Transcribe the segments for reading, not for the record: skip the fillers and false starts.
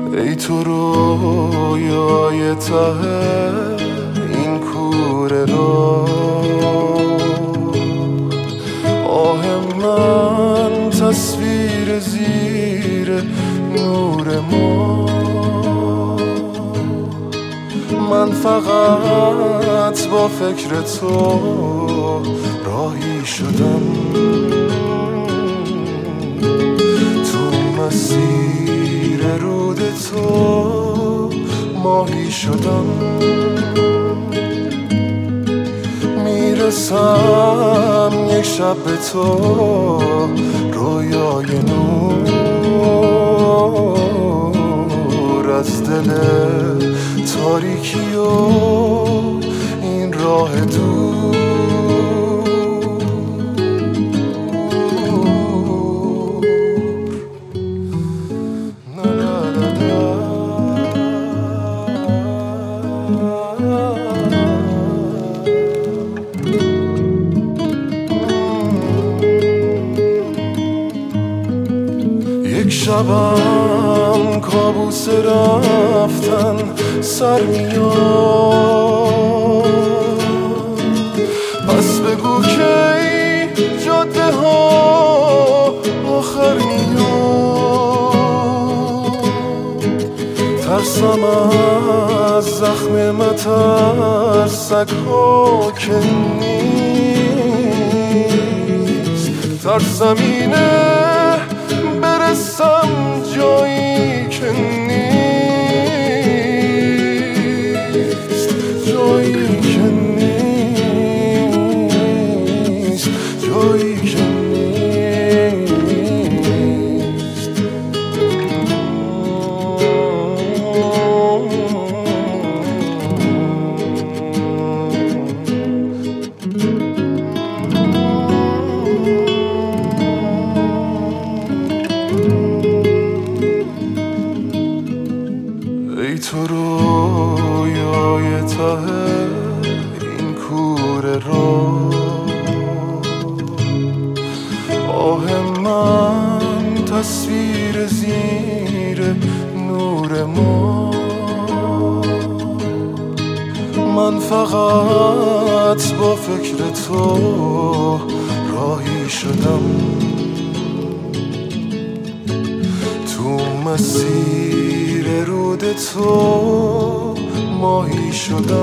ای تو رویای ته این کوره را، آه من تصویر زیر نور ما. من فقط با فکر تو راهی شدم، تو مسیر رود تو ماهی شدم. میرسم یک شب به تو رویای نور، از دل تاریکی و این راه دور. یک شبم کابوس رفتن سر میاد، پس بگو کی جاده ها آخر میاد. ترسم از زخم مترسک ها که نیست، ترسم اینه برسم جایی که نیست، جایی که نیست، جایی که نیست. ای تو رویای ته این کوره را، آه من تصویر زیر نور ما. من فقط با فکر تو راهی شدم، تو مسیر رود تو ماهی شدم.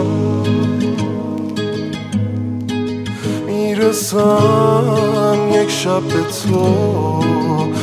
میرسم یک شب به تو